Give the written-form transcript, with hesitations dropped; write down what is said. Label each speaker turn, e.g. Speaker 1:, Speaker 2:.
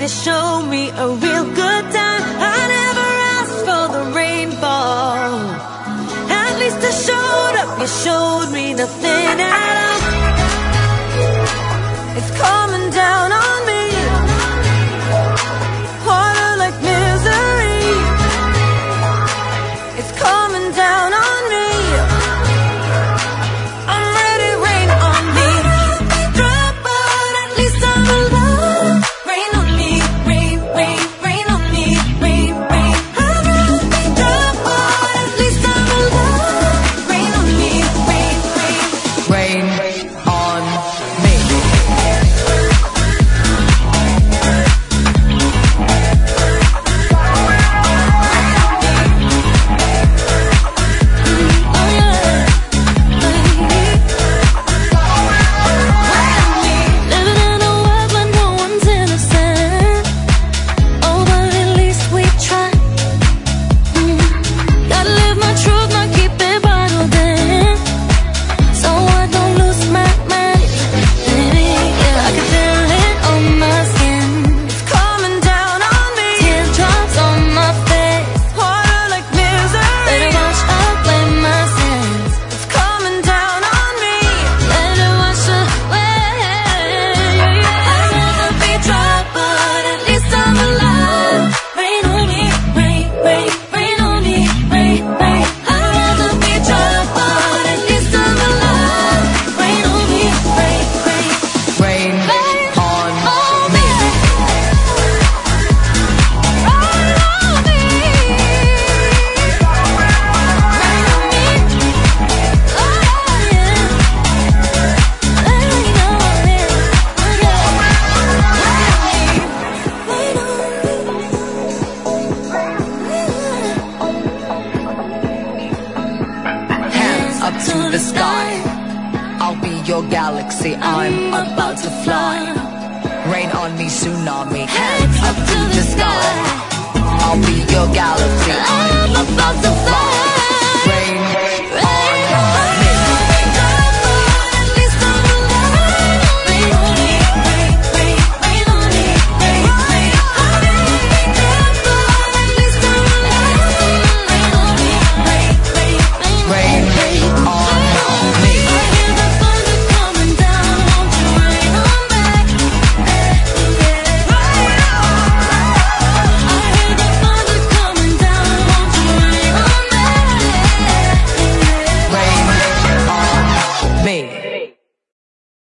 Speaker 1: to show me a real good time. I never asked for the rainfall. At least I showed up, you showed me nothing at all. It's coming down on me, harder like misery. It's coming down on me. I'm ready, rain on me. Drop, but at least I'm alive. Rain on me, rain, rain, rain on me, rain, rain. I'd rather be drop, but at least I'm alive. Rain on me, rain, rain.
Speaker 2: Rain on me. Up to the sky, I'll be your galaxy, I'm about to fly. Rain on me, tsunami. Hands up to the sky, I'll be your galaxy, I'm about to fly.